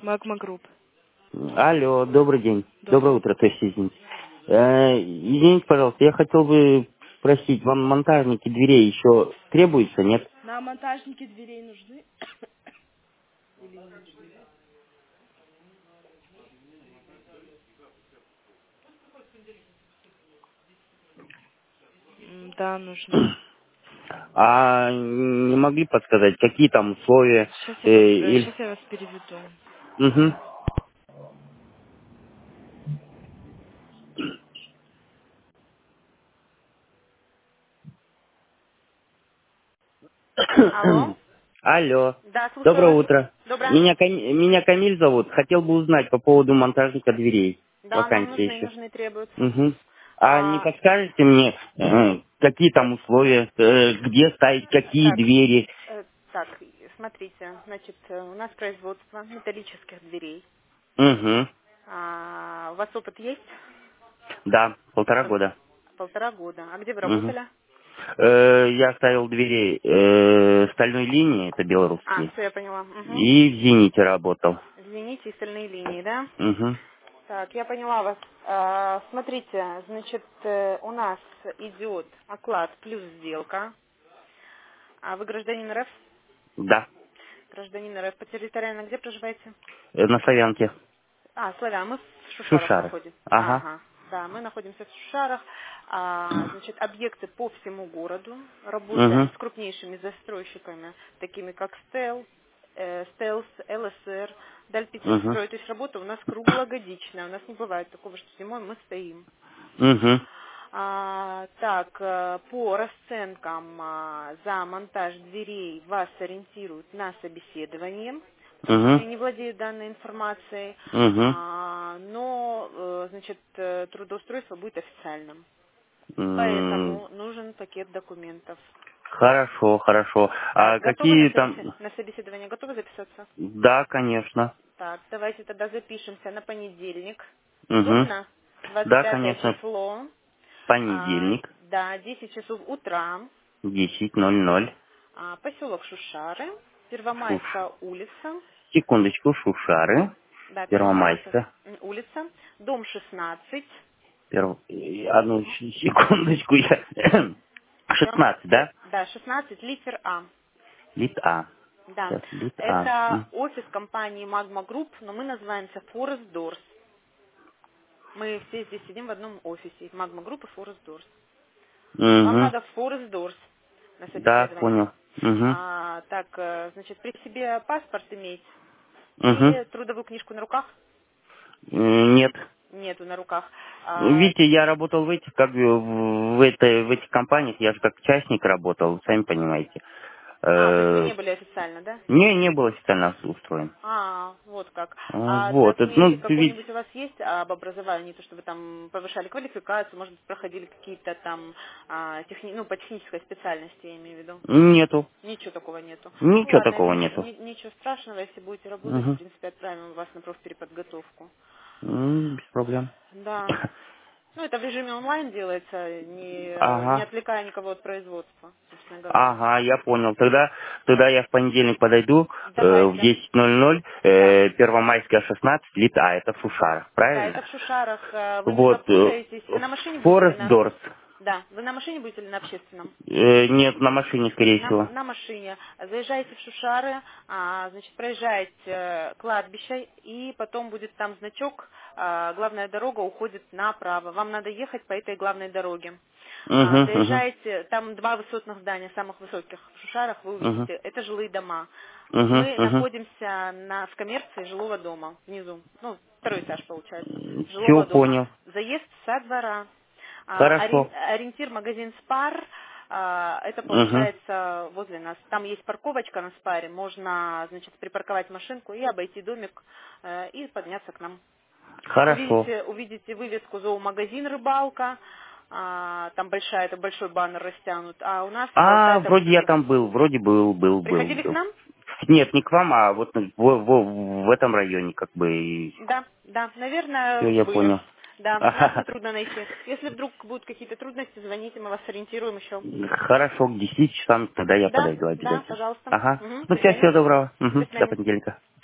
Магма Групп. Алло, добрый день. Добрый. Доброе утро, то есть извините. Извините, пожалуйста, я хотел бы спросить, вам монтажники дверей еще требуются, нет? Нам монтажники дверей нужны? Или не нужны? Да, нужны. А не могли подсказать, какие там условия? Сейчас я вас переведу. Мгм. Алло? Алло, Да, слушаю доброе вас. утро. Доброе. Меня Камиль зовут. Хотел бы узнать по поводу монтажника дверей. Да, нам Вакансия нужны, еще. нужны, требуются. Мгм. А не А, подскажете мне, какие там условия, где ставить какие так, двери? так, смотрите, значит, у нас производство металлических дверей. Угу. У вас опыт есть? Да, 1,5 года. 1,5 года. А где вы Мгм. работали? Я ставил двери стальной линии, это белорусские, Все, я поняла. Угу. и в «Зените» работал. Извините, и стальные линии, да? Угу. Так, я поняла вас. Смотрите, значит, у нас идет оклад плюс сделка. А вы гражданин РФ? Да, Гражданин РФ по территориально где проживаете? на Славянке. Славян, мы в Шушарах Шушары. находимся. Ага. Ага, да, мы находимся в Шушарах. Значит, объекты по всему городу. Работаем Угу. с крупнейшими застройщиками, такими как Стелс, ЛСР, Угу. Дальпетехстрой. То есть работа у нас круглогодичная. У нас не бывает такого, что зимой мы стоим. Угу. Так, по расценкам за монтаж дверей вас ориентируют на собеседование. Угу. Не владею данной информацией, Угу. но, значит, трудоустройство будет официальным. М, Поэтому нужен пакет документов. Хорошо, хорошо. А Так, готовы на, какие там... на собеседование? Готовы записаться? Да, конечно. Так, давайте тогда запишемся на понедельник. Угу. Удобно? Да, 25 конечно. число. Понедельник, Да, 10 часов утра. 10:00. Поселок Шушары, Шуш. Первомайская улица, Секундочку, Шушары. да, Первомайская Первомайская. улица, дом 16, Одну секундочку, я... Первом- 16, да? да, 16, литер А. Лит А. Да, Сейчас, лит А. это офис компании Magma Group, но мы называемся Forest Doors. Мы все здесь сидим в одном офисе, Magma Group и Forest Doors. Вам Угу. надо в Forest Doors на Да, собеседование. понял. Угу. Так, значит, при себе паспорт иметь Угу. и трудовую книжку на руках? Нет. Нету на руках. Видите, я работал в этих, как бы, в этих компаниях, я же как частник работал, сами понимаете. То есть вы Э, не были официально, да? Не был официально устроен. Вот как. Вот, Документик ведь какой-нибудь у вас есть об образовании, то, что вы там повышали квалификацию, может быть, проходили какие-то там, по технической специальности, я имею в виду? нету. Ничего такого нету. Ну Ничего ладно, такого нету. ничего страшного, если будете работать, в Угу. принципе, отправим вас на профпереподготовку. Без проблем. Да. Ну, это в режиме онлайн делается, не Ага. отвлекая никого от производства, собственно говоря. Ага, я понял. Тогда я в понедельник подойду в Давайте. 10:00, Да. Первомайская 16, Лит А, это в Шушарах, Да, правильно? это в Шушарах. Вы не Вот, запутаетесь. Вы на машине будете или Форест на... Дорс. Да, вы на машине будете или на общественном? Нет, на машине, скорее всего. На машине. Заезжаете в Шушары, значит, проезжаете кладбище, и потом будет там значок, главная дорога уходит направо. Вам надо ехать по этой главной дороге. Угу, угу, Заезжаете, там два высотных здания, самых высоких в Шушарах, вы угу, увидите, это жилые дома. угу, Мы угу. находимся в коммерции жилого дома, внизу, ну, второй этаж получается, Все жилого дома. понял. Заезд со двора. Хорошо. Ориентир магазин Спар, это Угу. получается возле нас. Там есть парковочка на Спаре, можно, значит, припарковать машинку и обойти домик и подняться к нам. Хорошо. Увидите вывеску «Зоомагазин Рыбалка», там это большой баннер растянут, а у нас это... Вроде я там был, вроде Приходили к был. нам? Нет, не к вам, а вот в этом районе, как бы. Да, наверное, Все, я были. понял. Да, нас Ага. нетрудно найти. Если вдруг будут какие-то трудности, звоните, мы вас сориентируем еще. Хорошо, к 10 часам тогда я Да, подойду да, обязательно. пожалуйста. Ага. Мгм, Ну, до свидания. всего доброго. До Мгм. До свидания. понедельника.